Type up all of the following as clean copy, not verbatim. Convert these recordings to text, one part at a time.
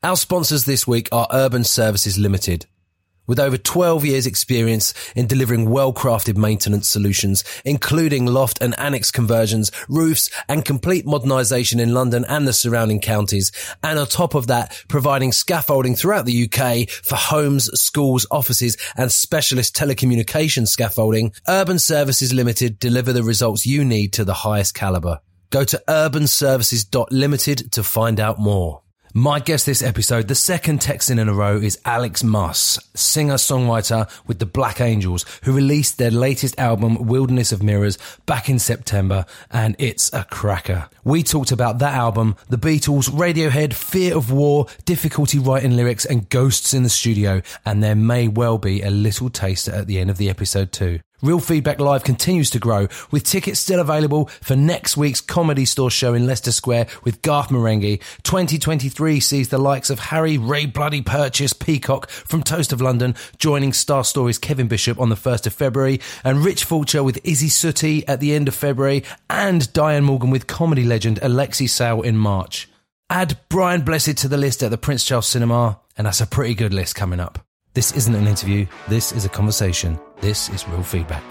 Our sponsors this week are Urban Services Limited. With over 12 years experience in delivering well-crafted maintenance solutions, including loft and annex conversions, roofs and complete modernisation in London and the surrounding counties. And on top of that, providing scaffolding throughout the UK for homes, schools, offices and specialist telecommunications scaffolding, Urban Services Limited deliver the results you need to the highest calibre. Go to urbanservices.limited to find out more. My guest this episode, the second Texan in a row, is Alex Muss, singer-songwriter with the Black Angels, who released their latest album, Wilderness of Mirrors, back in September, and it's a cracker. We talked about that album, the Beatles, Radiohead, fear of war, difficulty writing lyrics, and ghosts in the studio, and there may well be a little taster at the end of the episode too. Real Feedback Live continues to grow, with tickets still available for next week's Comedy Store show in Leicester Square with Garth Marenghi. 2023 sees the likes of Harry Ray Bloody Purchase Peacock from Toast of London joining Star Stories' Kevin Bishop on the 1st of February, and Rich Fulcher with Izzy Sooty at the end of February, and Diane Morgan with comedy legend Alexi Sale in March. Add Brian Blessed to the list at the Prince Charles Cinema, and that's a pretty good list coming up. This isn't an interview, this is a conversation. This is Real Feedback.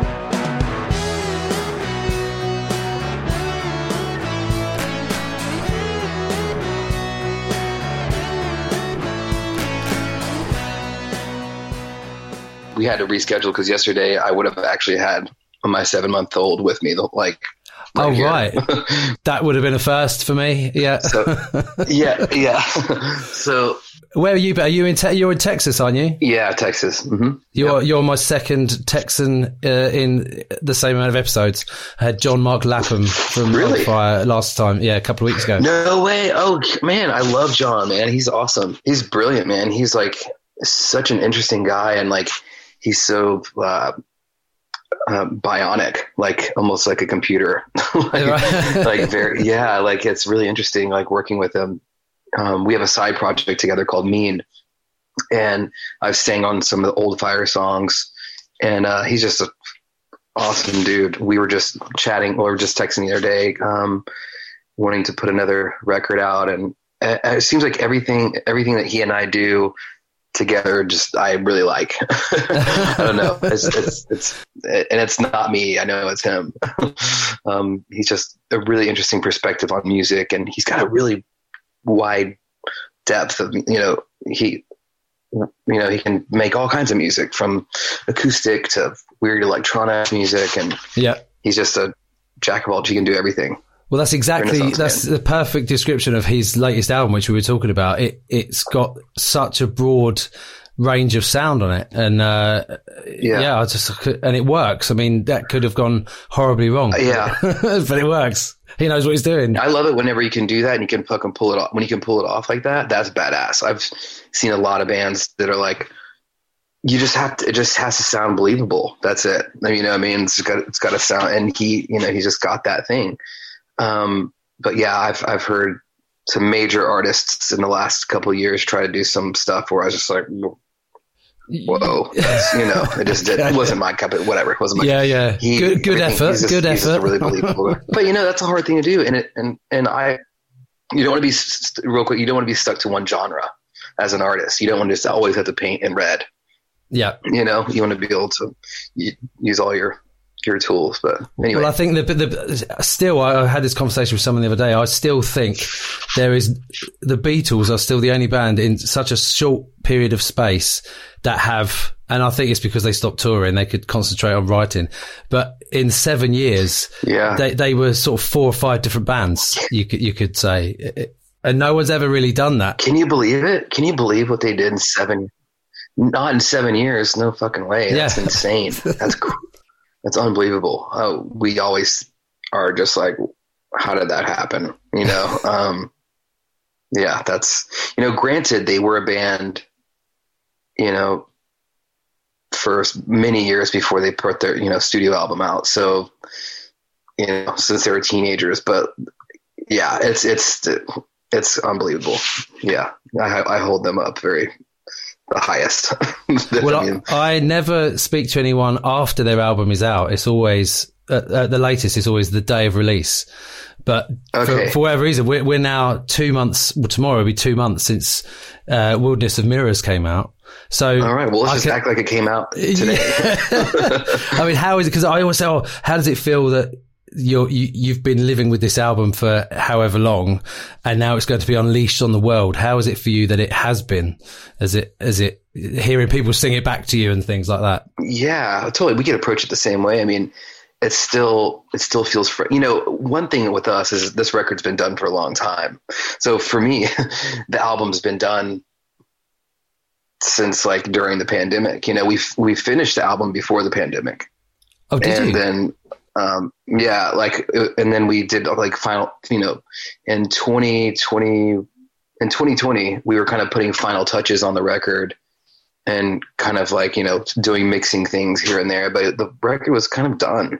We had to reschedule because yesterday I would have actually had my 7-month-old with me. Right right. That would have been a first for me. Yeah. So, yeah. So, where are you? Are you you're in Texas, aren't you? Yeah, Texas. Mm-hmm. You're my second Texan in the same amount of episodes. I had John Mark Lapham from Really? Fire last time. Yeah, a couple of weeks ago. No way. Oh man, I love John, man. He's awesome. He's brilliant, man. He's like such an interesting guy, and like he's so bionic, like almost like a computer. like very, yeah. Like it's really interesting, like working with him. We have a side project together called Mean, and I've sang on some of the old Fire songs, and he's just an awesome dude. We were just chatting, or just texting the other day, wanting to put another record out, and it seems like everything that he and I do together, just I really like. I don't know. It's not me. I know it's him. He's just a really interesting perspective on music, and he's got a really wide depth of, he can make all kinds of music, from acoustic to weird electronic music, and he's just a jack of all. He can do everything. Well, that's the perfect description of his latest album, which we were talking about. It's got such a broad range of sound on it, and and it works. I mean, that could have gone horribly wrong. Yeah, but it works. He knows what he's doing. I love it whenever you can do that and you can fucking pull it off. When you can pull it off like that, that's badass. I've seen a lot of bands that are like, it just has to sound believable. That's it. You know what I mean? It's got to sound, and he's just got that thing. But yeah, I've heard some major artists in the last couple of years try to do some stuff where I was just like, whoa, it wasn't my cup of whatever. It wasn't my good effort. He's just really believable. But that's a hard thing to do. And you don't want to be real quick. You don't want to be stuck to one genre as an artist. You don't want to just always have to paint in red. Yeah. You want to be able to use all your tools. But anyway. Well, I think still, I had this conversation with someone the other day. I still think the Beatles are still the only band in such a short period of space that have, and I think it's because they stopped touring, they could concentrate on writing. But in 7 years, they were sort of 4 or 5 different bands, you could say. And no one's ever really done that. Can you believe it? Can you believe what they did in 7? Not in 7 years. No fucking way. That's insane. That's unbelievable. We always are just like, how did that happen? That's, granted, they were a band, for many years before they put their, studio album out. So, since they were teenagers, but yeah, it's unbelievable. Yeah. I hold them up the highest. Well, I never speak to anyone after their album is out. It's always, at the latest, it's always the day of release, But Okay. for whatever reason, we're now 2 months. Well, tomorrow will be 2 months since Wilderness of Mirrors came out. So all right. Well, let's just act like it came out today. I mean, how is it? Because I always say, "Oh, how does it feel that you've been living with this album for however long, and now it's going to be unleashed on the world?" How is it for you that it has been? As it hearing people sing it back to you and things like that? Yeah, totally. We can approach it the same way. I mean, it still feels one thing with us is this record's been done for a long time. So for me, the album's been done since like during the pandemic. We finished the album before the pandemic. Oh, did you? Then and then we did like final, in 2020 we were kind of putting final touches on the record and kind of like, doing mixing things here and there, but the record was kind of done.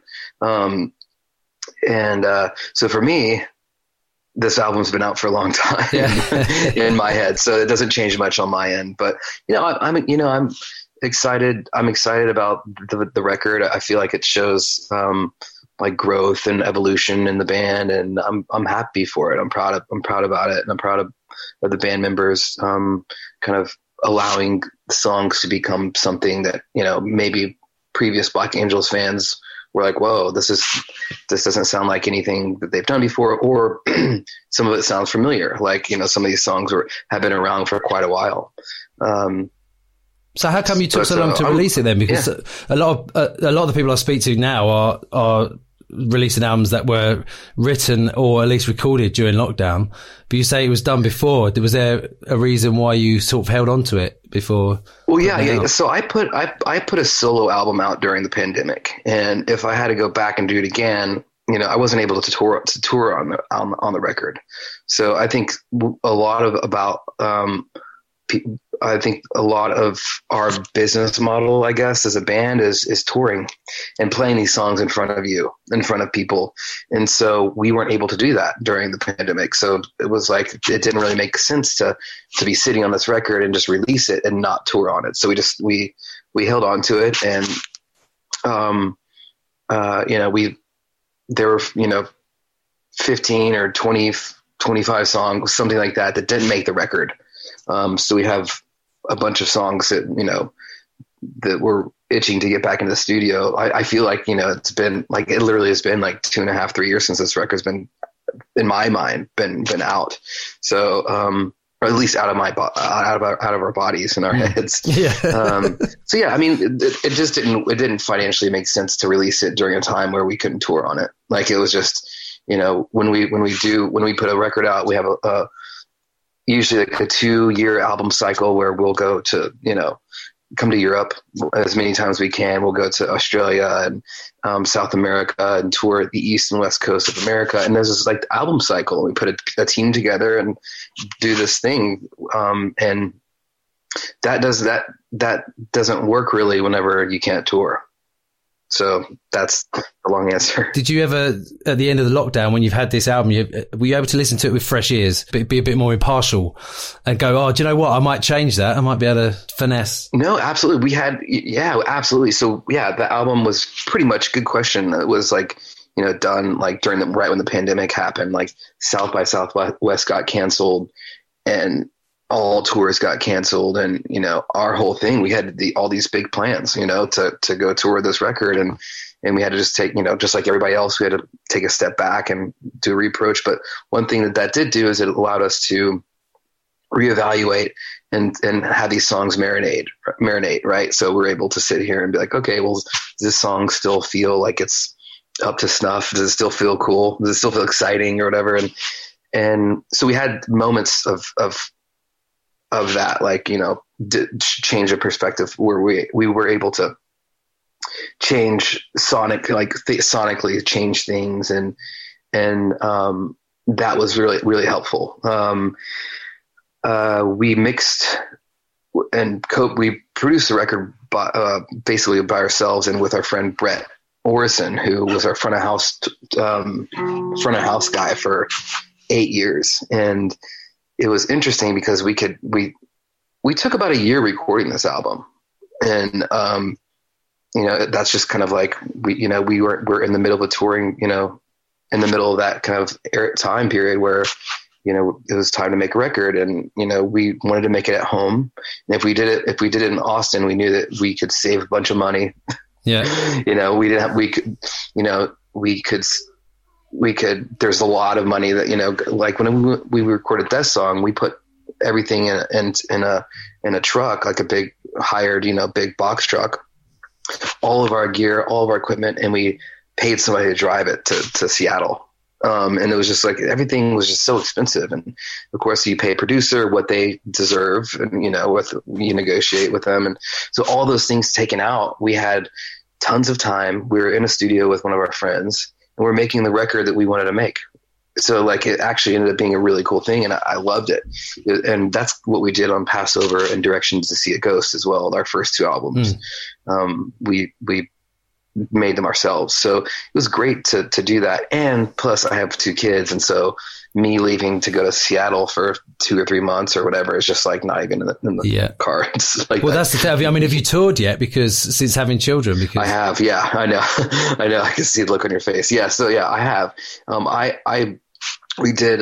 So for me, this album's been out for a long time in my head. So it doesn't change much on my end, but I'm excited. I'm excited about the record. I feel like it shows, like growth and evolution in the band, and I'm happy for it. I'm proud about it. And I'm proud of the band members, kind of allowing songs to become something that, maybe previous Black Angels fans were like, whoa, this doesn't sound like anything that they've done before. Or some of it sounds familiar. Like, some of these songs have been around for quite a while. So how come you took so long to release it then? Because a lot of the people I speak to now are releasing albums that were written or at least recorded during lockdown. But you say it was done before. Was there a reason why you sort of held on to it before? Well, yeah. So I put a solo album out during the pandemic, and if I had to go back and do it again, I wasn't able to tour on the record. So I think a lot of our business model, I guess, as a band is touring and playing these songs in front of people. And so we weren't able to do that during the pandemic. So it was like, it didn't really make sense to be sitting on this record and just release it and not tour on it. So we held on to it, and, there were, 15 or 20, 25 songs, something like that didn't make the record. So we have a bunch of songs that, that we're itching to get back into the studio. I feel like, it's been like, it literally has been like 2.5, 3 years since this record's been, in my mind, been out. So, or at least out of our bodies and our heads. Yeah. So yeah, I mean, it didn't financially make sense to release it during a time where we couldn't tour on it. Like, it was just, when we put a record out, we have usually like a 2-year album cycle where we'll go to, come to Europe as many times as we can. We'll go to Australia and South America and tour the East and West Coast of America. And there's this like album cycle. We put a team together and do this thing. And that doesn't work really whenever you can't tour. So that's the long answer. Did you ever, at the end of the lockdown, when you've had this album, were you able to listen to it with fresh ears, but be a bit more impartial and go, oh, do you know what? I might change that. I might be able to finesse. No, absolutely. Absolutely. So yeah, the album was pretty much, good question. It was like, done like right when the pandemic happened, like South by Southwest got canceled and all tours got canceled, and our whole thing, we had all these big plans to go tour this record, and we had to just take just like everybody else, we had to take a step back and do a reapproach. But one thing that did do is it allowed us to reevaluate and have these songs marinate, right? So we're able to sit here and be like, okay, well, does this song still feel like it's up to snuff? Does it still feel cool? Does it still feel exciting or whatever? And so we had moments of that, like, change of perspective where we were able to change sonically change things. And that was really, really helpful. We mixed and we produced the record basically by ourselves and with our friend Brett Orison, who was our front of house guy for 8 years. And it was interesting because we took about a year recording this album, and that's just kind of like we're in the middle of a touring in the middle of that kind of time period where, you know, it was time to make a record, and, you know, we wanted to make it at home. And if we did it in Austin, we knew that we could save a bunch of money. Yeah. You know, there's a lot of money that, you know, like when we recorded that song, we put everything in a truck, like a big hired, you know, big box truck, all of our gear, all of our equipment. And we paid somebody to drive it to Seattle. And it was just like, everything was just so expensive. And of course you pay a producer what they deserve, and, you know, you negotiate with them. And so all those things taken out, we had tons of time. We were in a studio with one of our friends, and we're making the record that we wanted to make. So like, it actually ended up being a really cool thing, and I loved it. And that's what we did on Passover and Directions to See a Ghost as well. Our first 2 albums. We made them ourselves. So it was great to do that. And plus I have 2 kids. And so me leaving to go to Seattle for 2 or 3 months or whatever is just like not even in the cards. Like, well, that's the thing. I mean, have you toured yet? Because since having children, I have, yeah, I know. I can see the look on your face. Yeah. So yeah, I have, we did,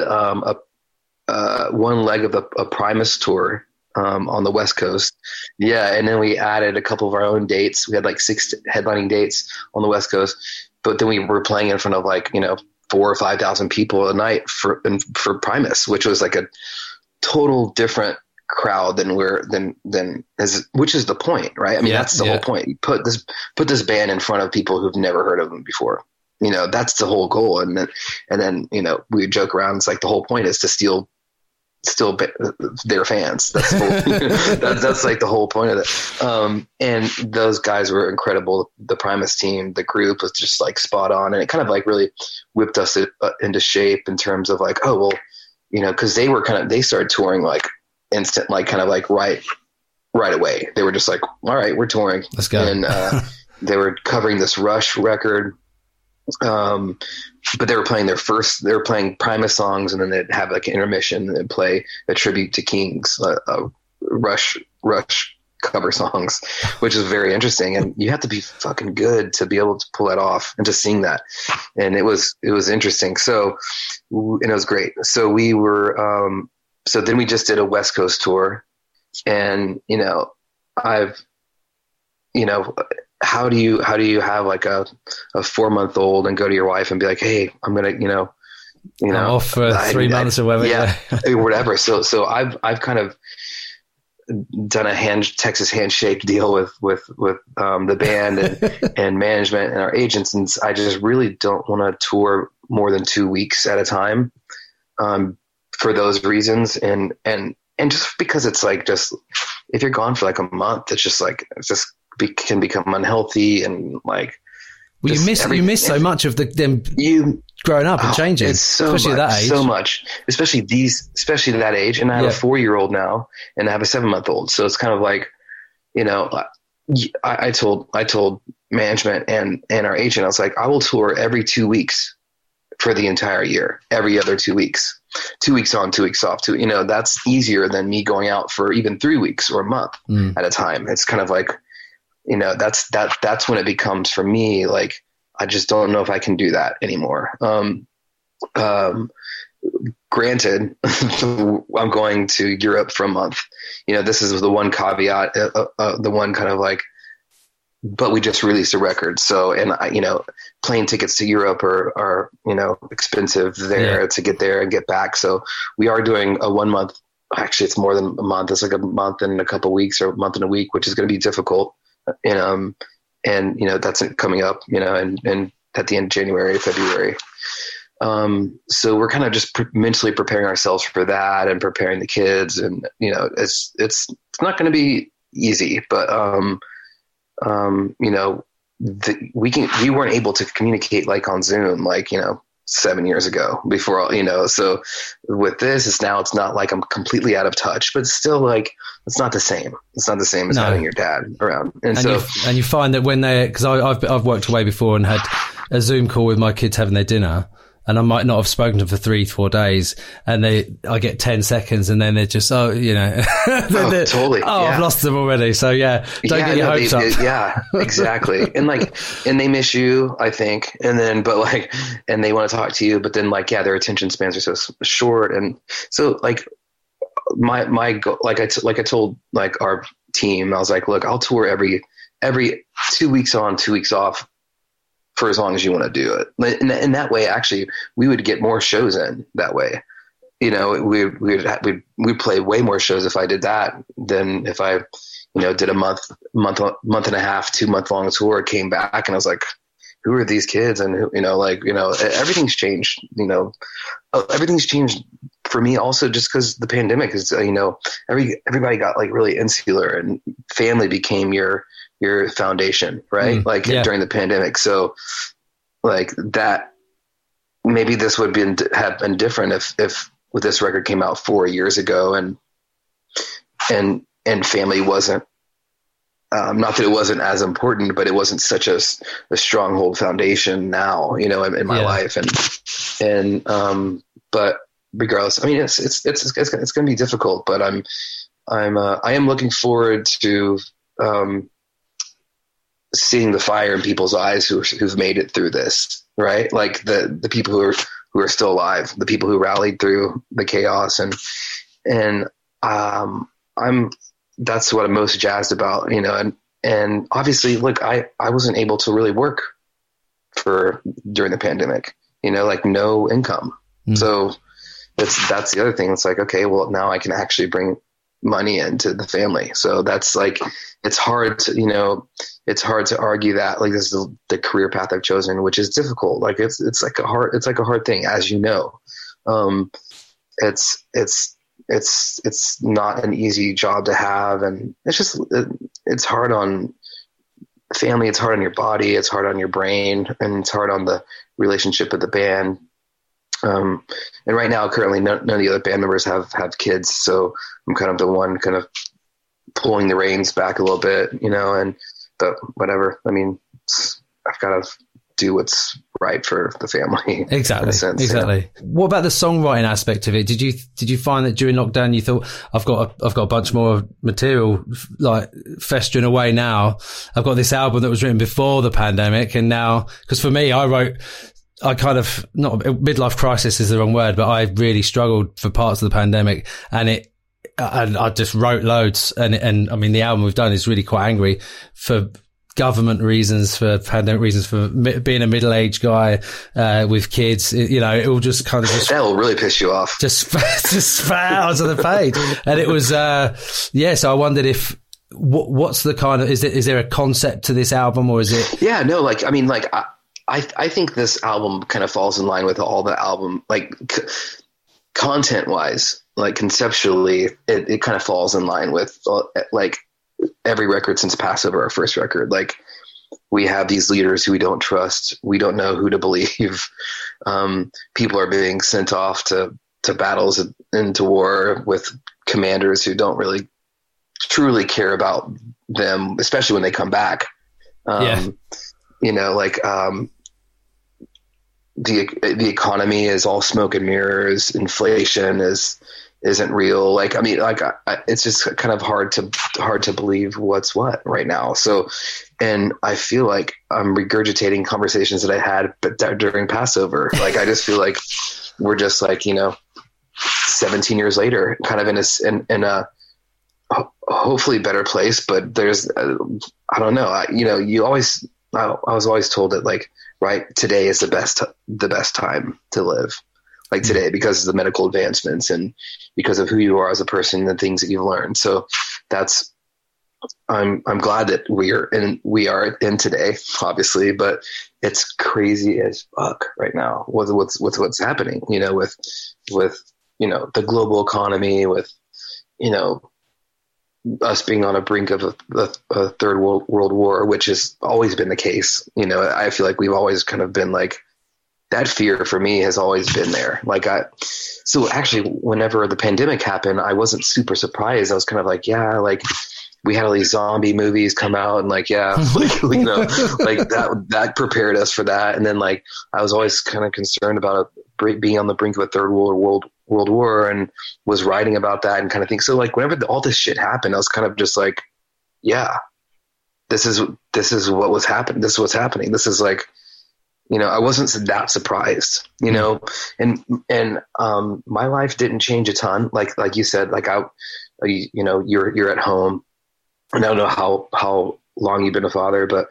one leg of a Primus tour, on the West Coast. Yeah. And then we added a couple of our own dates. We had like 6 headlining dates on the West Coast, but then we were playing in front of like, you know, 4,000 or 5,000 people a night for Primus, which was like a total different crowd which is the point, right? I mean, that's the whole point. You put this band in front of people who've never heard of them before. You know, that's the whole goal. And then, you know, we joke around. It's like the whole point is to steal their fans. That's that's like the whole point of it. And those guys were incredible. The Primus team, the group was just like spot on, and it kind of like really whipped us into shape in terms of like, oh well, you know, because they started touring like instant, like kind of like right away. They were just like, all right, we're touring. Let's go. And they were covering this Rush record. But they were playing Primus songs, and then they'd have like an intermission and they'd play a tribute to Kings, Rush cover songs, which is very interesting. And you have to be fucking good to be able to pull that off and to sing that. And it was interesting. So, and it was great. So we were, so then we just did a West Coast tour, and, you know, how do you have like a 4-month-old and go to your wife and be like, hey, I'm going to, you know, I'm off for 3 months or whatever. Yeah. Whatever. So I've kind of done a Texas handshake deal with the band and management and our agents. And I just really don't want to tour more than 2 weeks at a time, for those reasons. And just because it's like, just, if you're gone for like a month, it's just like, can become unhealthy, and like, well, you miss so much of them growing up and changing, especially at that age. So much, especially at that age. And I have a 4-year-old now, and I have a 7-month-old. So it's kind of like, you know, I told management and our agent, I was like, I will tour every 2 weeks for the entire year, every other 2 weeks, 2 weeks on, 2 weeks off. You know, that's easier than me going out for even 3 weeks or a month at a time. It's kind of like, you know, that's when it becomes, for me, like, I just don't know if I can do that anymore. Granted, I'm going to Europe for a month. You know, this is the one caveat, the one kind of like, but we just released a record. So, and you know, plane tickets to Europe are, you know, expensive there to get there and get back. So we are doing a 1 month. Actually, it's more than a month. It's like a month and a couple of weeks, or a month and a week, which is going to be difficult. And you know, that's coming up, you know, and at the end of January, February. So we're kind of just mentally preparing ourselves for that, and preparing the kids, and, you know, it's not going to be easy, but, you know, we weren't able to communicate like on Zoom, like, you know, 7 years ago before, you know, so with this, it's not like I'm completely out of touch, but it's still like, it's not the same. It's not the same as having your dad around. And you find that when cause I've worked away before and had a Zoom call with my kids having their dinner. and I might not have spoken to them for 3-4 days, and I get 10 seconds, and then they're just, totally. Yeah. I've lost them already. So don't get your hopes up. Yeah, exactly. and they miss you, I think. And then, and they want to talk to you, but then their attention spans are so short. And so my goal, I told our team, I was like, look, I'll tour every 2 weeks on, 2 weeks off for as long as you want to do it. And that way, actually, we would get more shows in that way. We'd play way more shows if I did that than if I, did a month and a half, 2 month long tour, came back and I was like, who are these kids? And everything's changed, everything's changed for me also just because the pandemic is, everybody got really insular, and family became your foundation, right? During the pandemic. So that, maybe this would have been different if this record came out 4 years ago and family wasn't, not that it wasn't as important, but it wasn't such a stronghold foundation now, in my life. But regardless, I mean, it's going to be difficult, but I am looking forward to, seeing the fire in people's eyes who've made it through this, right? Like the people who are still alive, the people who rallied through the chaos, and that's what I'm most jazzed about, and obviously, look, I wasn't able to really work during the pandemic, no income. So that's the other thing. It's okay, well, now I can actually bring money into the family. So that's it's hard to argue that this is the career path I've chosen, which is difficult. It's a hard thing, as it's not an easy job to have. And it's hard on family. It's hard on your body. It's hard on your brain, and it's hard on the relationship with the band. And right now, currently, none of the other band members have kids. So I'm kind of the one kind of pulling the reins back a little bit, but whatever. I mean, I've got to do what's right for the family. Exactly. Exactly. What about the songwriting aspect of it? Did you find that during lockdown you thought, I've got a bunch more material festering away now. I've got this album that was written before the pandemic, and now, because for me, I kind of, not midlife crisis is the wrong word, but I really struggled for parts of the pandemic, and I just wrote loads, and I mean, the album we've done is really quite angry for government reasons, for pandemic reasons, for being a middle-aged guy with kids. It will just kind of that will really piss you off. Just spat out of the page, and it was So I wondered if what's the kind of, is there a concept to this album, or is it? Yeah, no, I think this album kind of falls in line with all the album, content wise, conceptually, it kind of falls in line with every record since Passover, our first record. We have these leaders who we don't trust. We don't know who to believe. People are being sent off to battles and to war with commanders who don't really truly care about them, especially when they come back. The economy is all smoke and mirrors. Inflation isn't real. It's just kind of hard to believe what's what right now. So, and I feel like I'm regurgitating conversations that I had during Passover. I just feel like we're just 17 years later, kind of in a hopefully better place. But there's, I don't know. I was always told that right, today is the best time to live, today, because of the medical advancements and because of who you are as a person and the things that you've learned. So I'm glad that we are in today, obviously, but it's crazy as fuck right now with what's happening, with the global economy, with, us being on a brink of a third world war, which has always been the case. I feel like we've always kind of been that fear for me has always been there. So actually, whenever the pandemic happened, I wasn't super surprised. I was kind of we had all these zombie movies come out, and that prepared us for that. And then I was always kind of concerned about being on the brink of a third world war, and was writing about that and kind of thing. So like whenever all this shit happened, I was kind of just like, yeah, this is what was happening. This is what's happening. This is like, I wasn't that surprised, and my life didn't change a ton. Like you said, like you're at home, and I don't know how long you've been a father, but,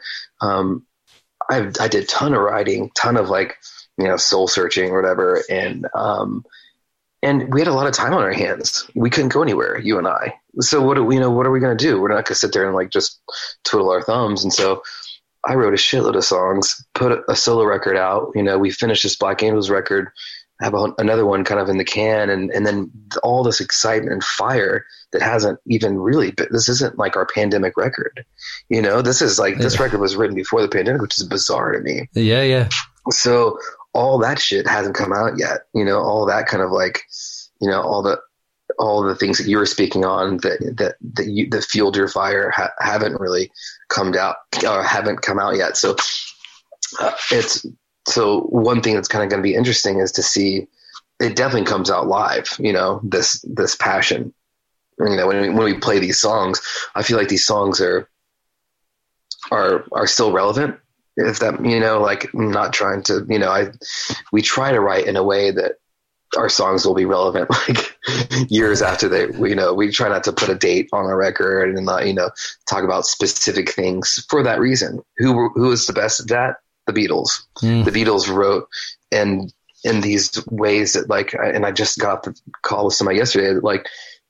I did a ton of writing, ton of like, soul searching or whatever. And we had a lot of time on our hands. We couldn't go anywhere, you and I. So what are we going to do? We're not going to sit there and like just twiddle our thumbs. And so I wrote a shitload of songs, put a solo record out. We finished this Black Angels record, have another one kind of in the can. And then all this excitement and fire that hasn't even really been, this isn't like our pandemic record. This is like, this record was written before the pandemic, which is bizarre to me. Yeah. Yeah. So all that shit hasn't come out yet. All that kind of like, all the things that you were speaking on that fueled your fire haven't really come out yet. So so one thing that's kind of going to be interesting is to see, it definitely comes out live, this passion. When we play these songs, I feel like these songs are still relevant. If that, like I'm not trying to, we try to write in a way that our songs will be relevant, like years after we try not to put a date on a record and not, talk about specific things for that reason. Who is the best at that? The Beatles. The Beatles wrote in these ways that like, and I just got the call with somebody yesterday, like,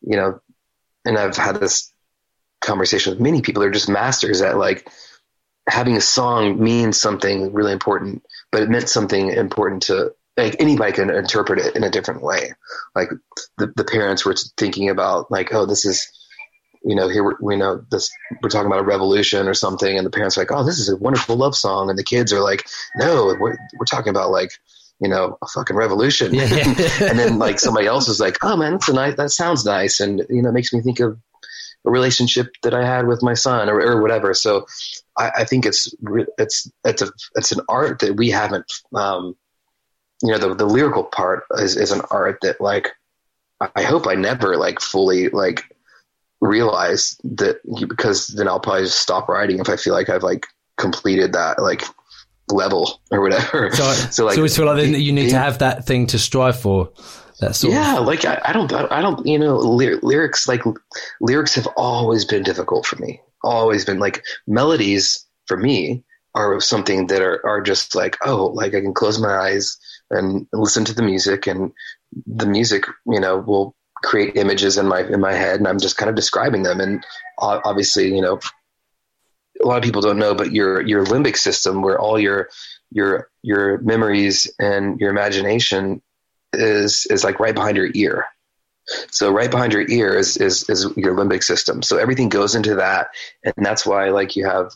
and I've had this conversation with many people. They're just masters at like, having a song means something really important, but it meant something important to like anybody can interpret it in a different way. Like the parents were thinking about like, oh, this is, here we know this, we're talking about a revolution or something. And the parents are like, oh, this is a wonderful love song. And the kids are like, no, we're talking about like, a fucking revolution. Yeah. And then like somebody else is like, oh man, that sounds nice. And, it makes me think of a relationship that I had with my son or whatever. So I think it's an art that we haven't, the lyrical part is an art that like, I hope I never like fully like realize that, because then I'll probably just stop writing if I feel like I've like completed that like level or whatever. So like, always feel like then you need to have that thing to strive for. Like I don't, lyrics have always been difficult for me. Always been like melodies for me are something that are just like, oh, like I can close my eyes and listen to the music, and the music, will create images in my head, and I'm just kind of describing them. And obviously, a lot of people don't know, but your limbic system, where all your memories and your imagination is like right behind your ear. So right behind your ear is your limbic system. So everything goes into that. And that's why like you have,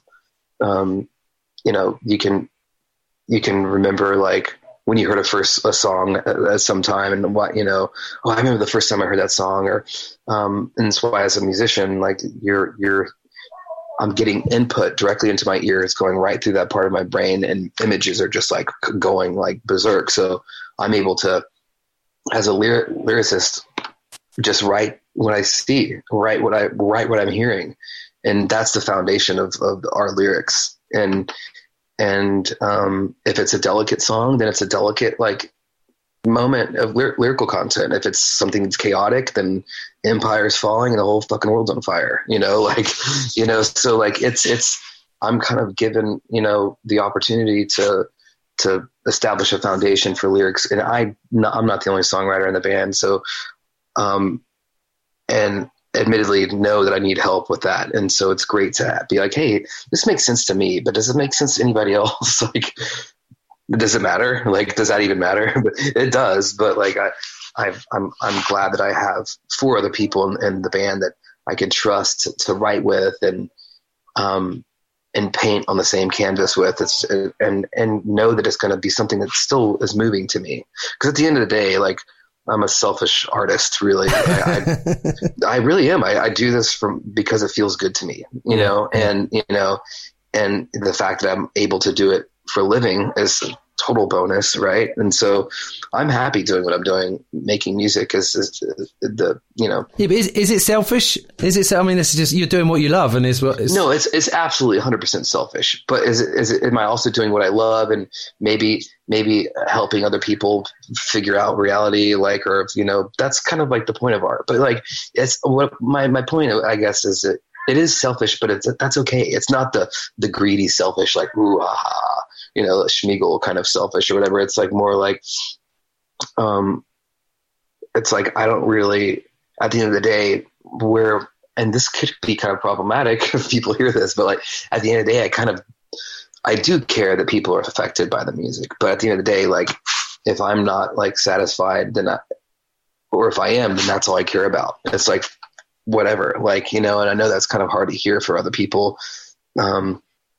you can remember like when you heard a song at some time and what, oh, I remember the first time I heard that song, or, and that's why as a musician, like I'm getting input directly into my ear. It's going right through that part of my brain, and images are just like going like berserk. So I'm able to, as a lyricist, just write what I see, write what I'm hearing. And that's the foundation of our lyrics. And if it's a delicate song, then it's a delicate, like, moment of lyrical content. If it's something that's chaotic, then empire's falling and the whole fucking world's on fire, so like it's, I'm kind of given, the opportunity to establish a foundation for lyrics. And I'm not the only songwriter in the band. So, and admittedly know that I need help with that. And so it's great to be like, hey, this makes sense to me, but does it make sense to anybody else? Like, does it matter? Like, does that even matter? But it does. But like, I'm glad that I have 4 other people in the band that I can trust to write with and paint on the same canvas with. And know that it's going to be something that still is moving to me. Because at the end of the day, like, I'm a selfish artist, really. I really am. I do this because it feels good to me, and the fact that I'm able to do it for a living is total bonus. Right. And so I'm happy doing what I'm doing, making music is the, you know. Yeah, but is it selfish? I mean, this is just, you're doing what you love and is what is. No, it's absolutely 100% selfish, but is it, am I also doing what I love and maybe helping other people figure out reality, like, or, you know, that's kind of like the point of art. But like, it's what my point, I guess, is that it is selfish, but that's okay. It's not the greedy selfish, like, ooh, aha, you know, Schmeagol kind of selfish or whatever. It's like more like, it's like, I don't really, at the end of the day, and this could be kind of problematic if people hear this, but like at the end of the day, I do care that people are affected by the music, but at the end of the day, like if I'm not like satisfied, or if I am, then that's all I care about. It's like, whatever, like, you know, and I know that's kind of hard to hear for other people. But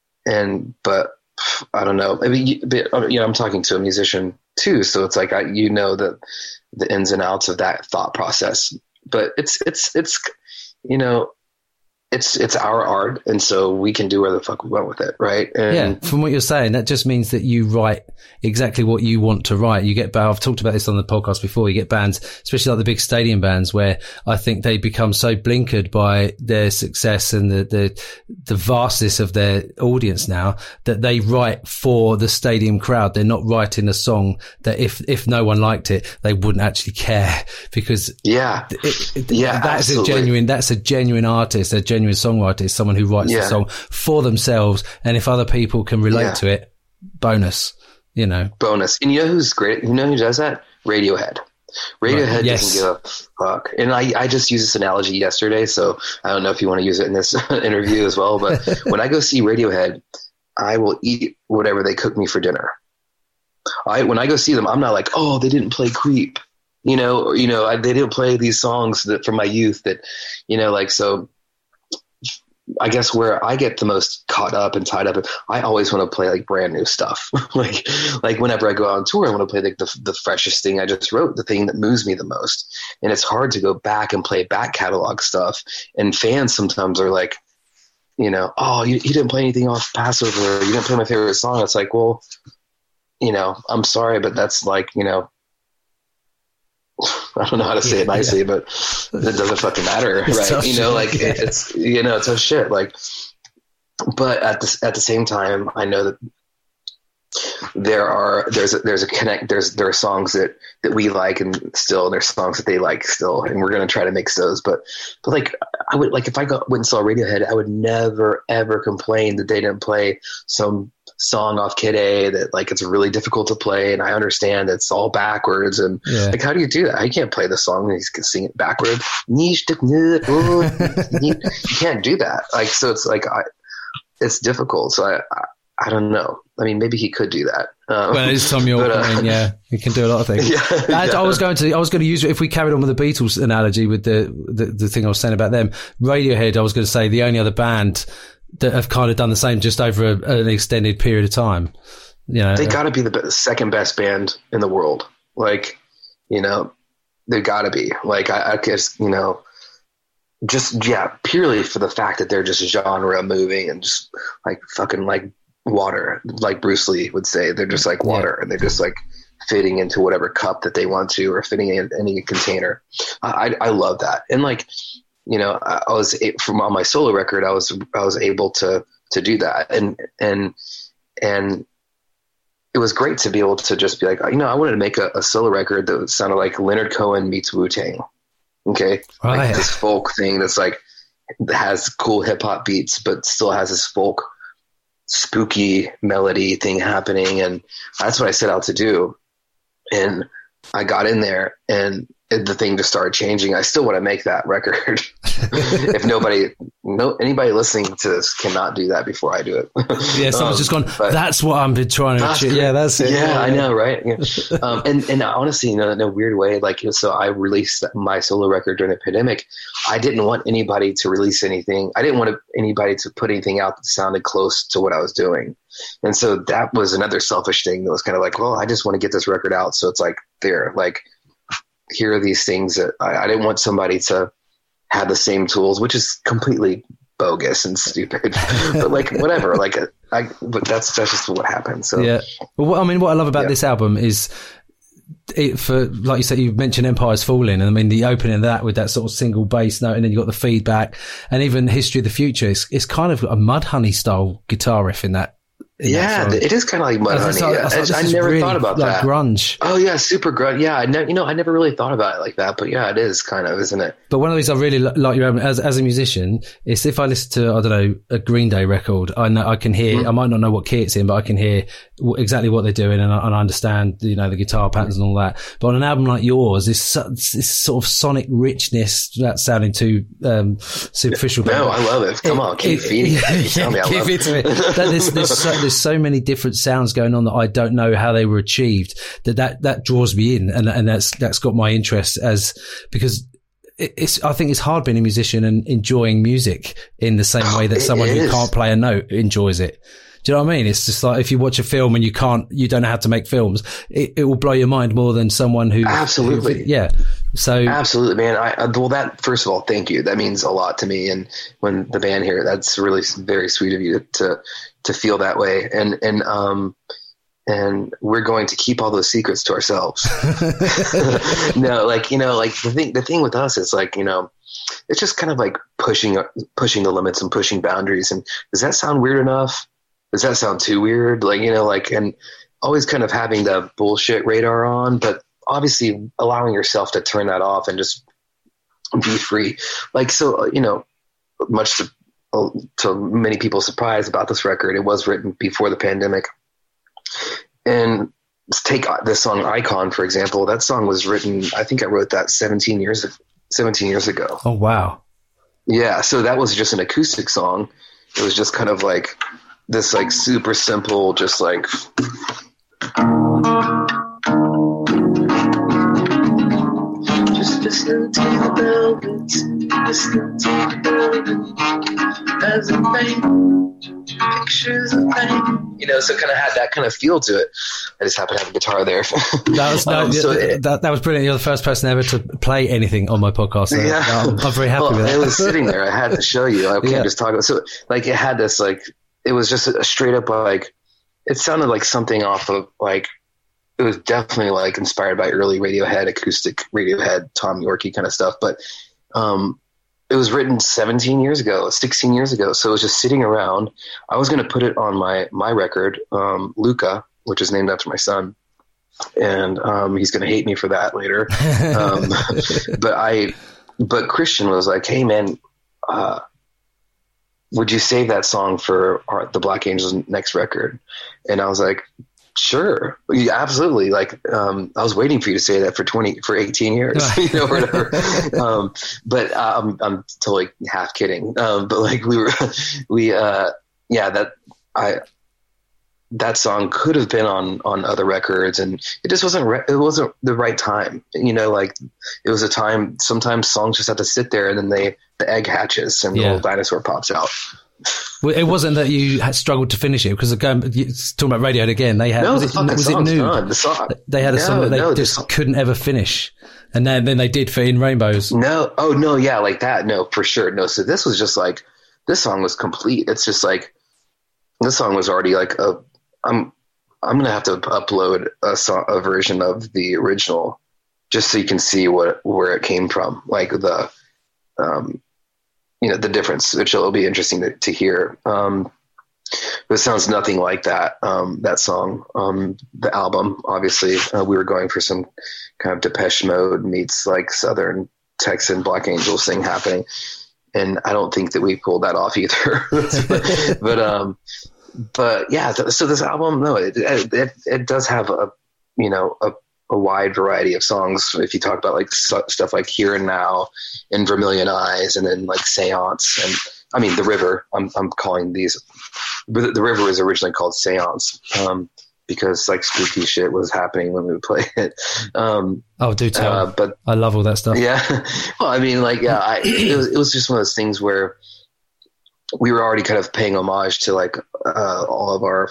I don't know. I mean, you know, I'm talking to a musician too. So it's like, you know, the ins and outs of that thought process, but it's, you know, it's our art. And so we can do whatever the fuck we want with it. Right. And yeah. From what you're saying, that just means that you write exactly what you want to write. You get, I've talked about this on the podcast before. You get bands, especially like the big stadium bands, where I think they become so blinkered by their success and the vastness of their audience now that they write for the stadium crowd. They're not writing a song that if no one liked it, they wouldn't actually care, because that's a genuine artist, a genuine songwriter is someone who writes the song for themselves, and if other people can relate to it, bonus, you know. Bonus. And you know who's great? You know who does that? Radiohead. Radiohead doesn't give a fuck. And I just used this analogy yesterday, so I don't know if you want to use it in this interview as well, but when I go see Radiohead, I will eat whatever they cook me for dinner. When I go see them, I'm not like, oh, they didn't play Creep, you know, they didn't play these songs that from my youth that, you know, like, so I guess where I get the most caught up and tied up, I always want to play like brand new stuff. like whenever I go out on tour, I want to play like the freshest thing I just wrote, the thing that moves me the most. And it's hard to go back and play back catalog stuff. And fans sometimes are like, you know, oh, you didn't play anything off Passover, or you didn't play my favorite song. It's like, well, you know, I'm sorry, but that's like, you know, I don't know how to say it nicely, but it doesn't fucking matter, right? You know, like it's, you know, it's a shit. Like, but at the same time, I know that there are songs that we like and there's songs that they like still, and we're going to try to mix those. But like, I would, like, if I went and saw Radiohead, I would never ever complain that they didn't play some song off Kid A that like it's really difficult to play, and I understand it's all backwards, and like, how do you do that? I can't play the song and you can sing it backwards. You can't do that. Like, so it's like it's difficult. So I don't know. I mean, maybe he could do that. Well, it's Tom York. I mean, he can do a lot of things. I was going to use, if we carried on with the Beatles analogy with the thing I was saying about them, Radiohead, I was going to say the only other band that have kind of done the same just over an extended period of time. You know, they got to be the second best band in the world. Like, you know, they got to be. Like, I guess, you know, just purely for the fact that they're just genre moving and just like fucking like water, like Bruce Lee would say. They're just like water, and they're just like fitting into whatever cup that they want to, or fitting in any container. I love that. And like, you know, I was from on my solo record, I was able to do that, and it was great to be able to just be like, you know, I wanted to make a solo record that sounded like Leonard Cohen meets Wu-Tang. Okay, like this folk thing that's like has cool hip hop beats, but still has this folk spooky melody thing happening, and that's what I set out to do. And I got in there, and the thing just started changing. I still want to make that record. If anybody listening to this cannot do that before I do it. Yeah, someone's just gone, that's what I've been trying to achieve. Yeah, that's it. Yeah, I know, right? Yeah. And honestly, in a weird way, like, so I released my solo record during the pandemic. I didn't want anybody to release anything. I didn't want anybody to put anything out that sounded close to what I was doing. And so that was another selfish thing that was kind of like, well, I just want to get this record out. So it's like, here are these things that I didn't want somebody to have the same tools, which is completely bogus and stupid, but like, whatever, like, but that's just what happened. So yeah. Well, what I love about this album is, for like you said, you mentioned Empire's Falling, and I mean the opening of that with that sort of single bass note, and then you got the feedback, and even History of the Future. It's kind of a Mudhoney style guitar riff in that. It is kind of like Mudhoney. I never really thought about that. Grunge. Oh yeah, super grunge. Yeah, I never really thought about it like that, but yeah, it is kind of, isn't it? But one of the reasons I really like your album as a musician is if I listen to, I don't know, a Green Day record, I can hear. I might not know what key it's in, but I can hear exactly what they're doing, and I understand, the guitar patterns and all that. But on an album like yours, this sort of sonic richness that's sounding too superficial. No, I love it. Come on, keep feeding me. Tell me I love it. There's so many different sounds going on that I don't know how they were achieved. That draws me in, and that's got my interest because I think it's hard being a musician and enjoying music in the same way that someone who can't play a note enjoys it. Do you know what I mean? It's just like if you watch a film and you don't know how to make films, it will blow your mind more than someone who. Absolutely. So absolutely, man. That, first of all, thank you. That means a lot to me. And when the band here, that's really very sweet of you to feel that way. And we're going to keep all those secrets to ourselves. No, the thing with us is it's just kind of like pushing the limits and pushing boundaries. And does that sound weird enough? Does that sound too weird? And always kind of having the bullshit radar on, but obviously allowing yourself to turn that off and just be free. Much to many people's surprise about this record, it was written before the pandemic. And let's take this song Icon, for example. That song was written, I think I wrote that 17 years ago. Oh, wow. Yeah. So that was just an acoustic song. It was just kind of like this, like super simple, just like, just listen to the bells, listen to the bells, as a thing, pictures of pain. So kind of had that kind of feel to it. I just happen to have a guitar there. That was brilliant. You're the first person ever to play anything on my podcast. So yeah. I'm very happy with that. It was sitting there. I had to show you. I can't just talk about it. So it had this it was just a straight up it sounded like something off of it was definitely inspired by early Radiohead, acoustic Radiohead, Tom Yorke kind of stuff. But it was written 16 years ago. So it was just sitting around. I was going to put it on my record, Luca, which is named after my son. And he's going to hate me for that later. But Christian was like, hey, man, would you save that song for the Black Angels next record? And I was like, sure. Yeah, absolutely. I was waiting for you to say that for 18 years, or whatever. But I'm totally half kidding. But that song could have been on other records, and it just wasn't the right time. It was a time, sometimes songs just have to sit there, and then the egg hatches and the little dinosaur pops out. Well, it wasn't that you had struggled to finish it, because talking about Radiohead again, they had was it Nude? They had a song that they just couldn't ever finish, and then they did for In Rainbows. No, oh no, yeah, like that. No, for sure. No, so this was just this song was complete. It's just this song was already I'm gonna have to upload a version of the original just so you can see where it came from, the difference, which will be interesting to hear. It sounds nothing like that song. The album, obviously, we were going for some kind of Depeche Mode meets Southern Texan Black Angels thing happening, and I don't think that we pulled that off either. But yeah, so this album, no, it does have a wide variety of songs. If you talk about stuff like Here and Now and Vermilion Eyes, and then Seance, and I mean The River. I'm calling these. The River was originally called Seance because spooky shit was happening when we would play it. Do tell. But I love all that stuff. Yeah. Well, I mean, it was just one of those things where we were already kind of paying homage to all of our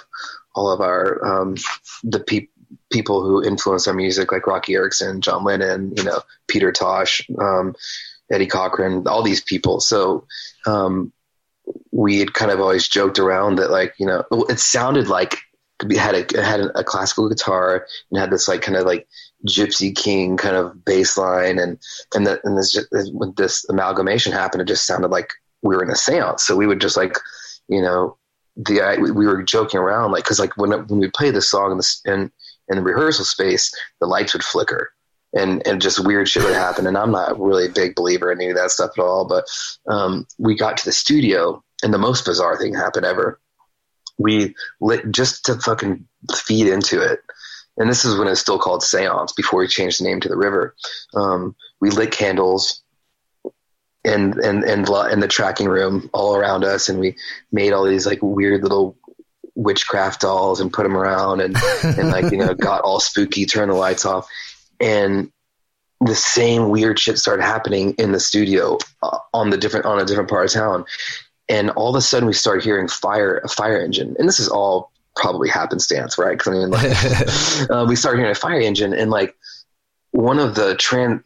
the people who influenced our music, like Rocky Erickson, John Lennon, Peter Tosh, Eddie Cochran, all these people. So we had kind of always joked around that, like, you know, it sounded like it had a classical guitar and had this like kind of like Gypsy King kind of bass line, and when this amalgamation happened, it just sounded like we were in a seance. So we would just like, you know, we were joking around, like, cause like when we play this song in the rehearsal space, the lights would flicker and just weird shit would happen. And I'm not really a big believer in any of that stuff at all. But we got to the studio and the most bizarre thing happened ever. We lit, just to fucking feed into it. And this is when it's still called Seance, before we changed the name to The River. We lit candles in the tracking room all around us, and we made all these like weird little witchcraft dolls and put them around, and like, you know, got all spooky, turned the lights off, and the same weird shit started happening in the studio on a different part of town. And all of a sudden we started hearing a fire engine, and this is all probably happenstance, right? Because I mean, like, we started hearing a fire engine, and like one of the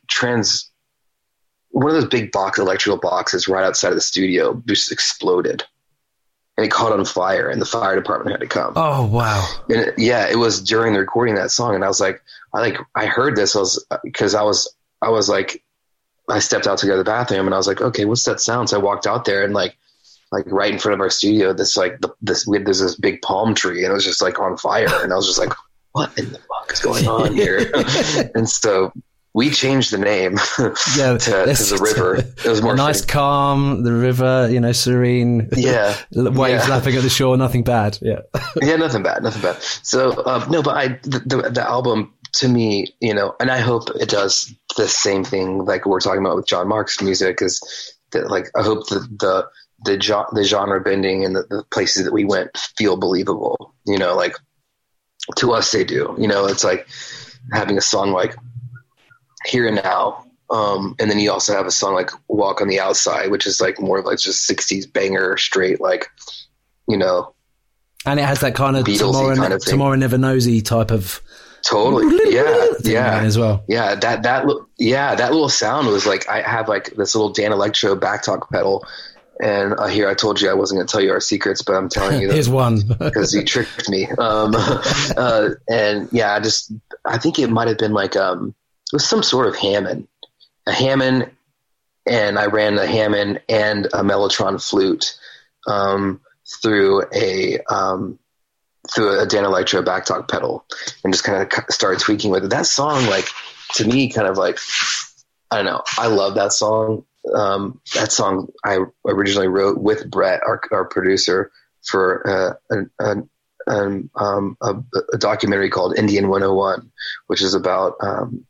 one of those big electrical boxes right outside of the studio just exploded, and it caught on fire, and the fire department had to come. Oh wow! And it was during the recording of that song, and I was like, I heard this, because I was like, I stepped out to go to the bathroom, and I was like, okay, what's that sound? So I walked out there, and like right in front of our studio, there's this big palm tree, and it was just like on fire, and I was just like, what in the fuck is going on here? And so we changed the name to The River. It was more nice, calm, The River, you know, serene. Yeah. Waves lapping at the shore, nothing bad. Yeah. Yeah, nothing bad. So, no, but the album, to me, you know, and I hope it does the same thing like we're talking about with John Mark's music, is that, like, I hope that the genre bending and the places that we went feel believable, you know, like to us they do, you know. It's like having a song like Here and Now, and then you also have a song like Walk on the Outside, which is like more of like just 60s banger straight, like, you know, and it has that kind of Tomorrow Never Knows-y type of totally yeah as well. That little sound was like, I have like this little Dan Electro backtalk pedal. And here, I told you I wasn't going to tell you our secrets, but I'm telling you that. Here's one. Because you tricked me. And yeah, I think it might have been like, it was some sort of Hammond. A Hammond, and I ran a Hammond and a Mellotron flute through a Dan Electro backtalk pedal, and just kind of started tweaking with it. That song, like, to me, kind of like, I don't know, I love that song. That song I originally wrote with Brett, our producer, for a documentary called Indian 101, which is about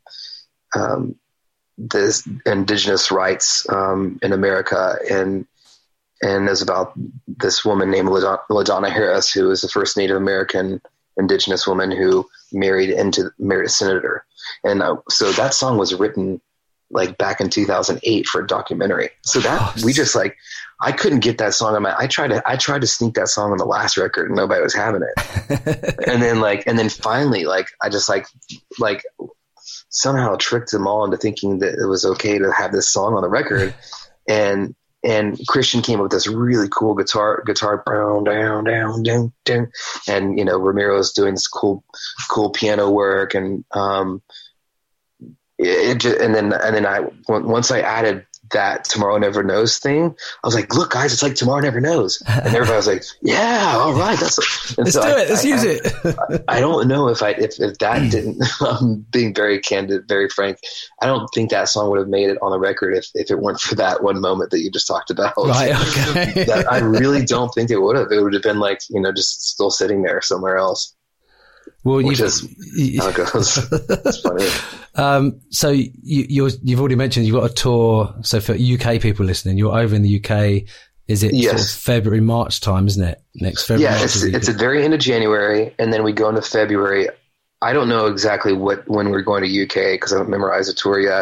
this indigenous rights in America, and is about this woman named LaDonna Harris, who is the first Native American indigenous woman who married a senator. And so that song was written like back in 2008 for a documentary. So that we just like, I couldn't get that song on I tried to sneak that song on the last record, and nobody was having it. and then finally, like, I just like somehow tricked them all into thinking that it was okay to have this song on the record. And Christian came up with this really cool guitar down, down, down, down. And, you know, Ramiro's doing this cool piano work. And, once I added that Tomorrow Never Knows thing, I was like, look, guys, it's like Tomorrow Never Knows. And everybody was like, yeah, all right. Let's do it. Let's use it. I don't know if that didn't, I'm being very candid, very frank. I don't think that song would have made it on the record if it weren't for that one moment that you just talked about. Right. Okay. I really don't think it would have. It would have been like, you know, just still sitting there somewhere else. Well, which is how it goes. It's funny. So you've already mentioned you've got a tour. So for UK people listening, you're over in the UK. Is it sort of February, March time, isn't it? Next February. Yeah, it's at the very end of January, and then we go into February. I don't know exactly when we're going to UK because I haven't memorized the tour yet.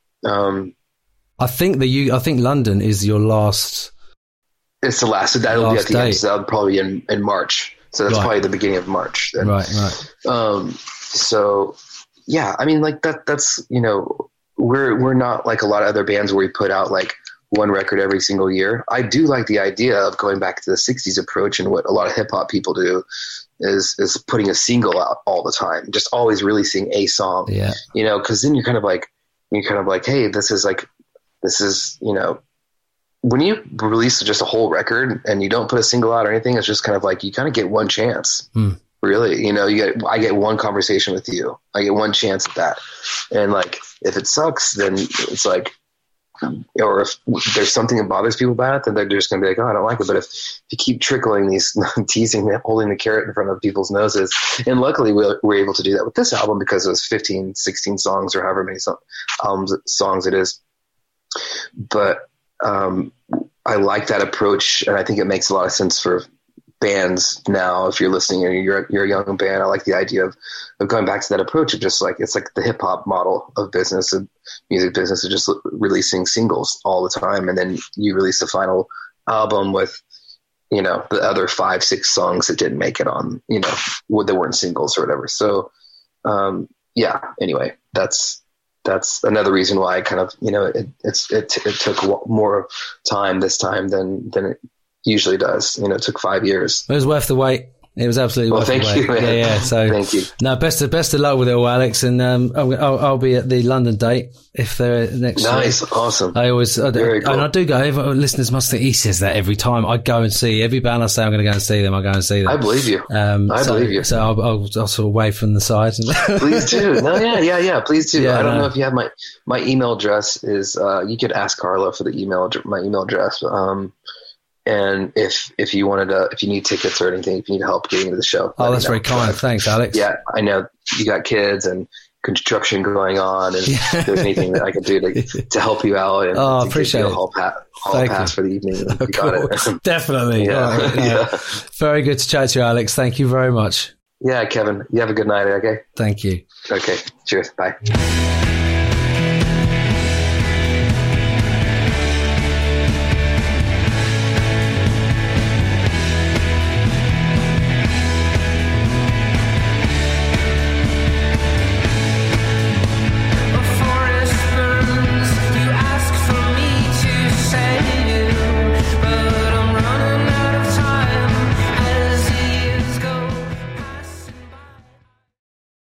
I think London is your last. It's the last. So that'll be at the end. So that'll probably be in March. So that's probably the beginning of March. Then. Right. So yeah, I mean, like that's, you know, we're not like a lot of other bands where we put out like one record every single year. I do like the idea of going back to the 60s approach, and what a lot of hip hop people do is putting a single out all the time, just always releasing a song. Yeah. You know, cause then you're kind of like, hey, this is, you know, when you release just a whole record and you don't put a single out or anything, it's just kind of like, you kind of get one chance. Really, you know, I get one conversation with you. I get one chance at that. And like, if it sucks, then it's like, or if there's something that bothers people about it, then they're just going to be like, oh, I don't like it. But if you keep trickling these, teasing, holding the carrot in front of people's noses, and luckily we're able to do that with this album because it was 15, 16 songs or however many songs it is. But I like that approach, and I think it makes a lot of sense for bands now. If you're listening and you're a young band, I like the idea of going back to that approach of just like, it's like the hip hop model of business, and music business, is just releasing singles all the time. And then you release the final album with, you know, the other 5-6 songs that didn't make it on, you know, that weren't singles or whatever. So, yeah, anyway, that's another reason why I kind of, you know, it took more time this time than it usually does. You know, it took 5 years. It was worth the wait. It was absolutely worth the wait. Thank you, man. Yeah. So thank you. No, best of luck with it all, Alex. And I'll be at the London date if they're next. Nice, week. Awesome. Very cool. And I do go. Listeners must think he says that every time. I go and see every band I say I'm going to go and see them. I go and see them. I believe you. I believe you. So I'll sort of wave from the side. Please do. No, yeah. Please do. Yeah, I don't know if you have my email address is. You could ask Carla for my email address. And if you if you need tickets or anything, if you need help getting into the show. Oh, that's very kind. Thanks, Alex. Yeah, I know you got kids and construction going on, and if there's anything that I can do to help you out and to appreciate give you a hall pass for the evening. You got it. Definitely. Yeah. Yeah. Very good to chat to you, Alex. Thank you very much. Yeah, Kevin. You have a good night, okay? Thank you. Okay. Cheers. Bye.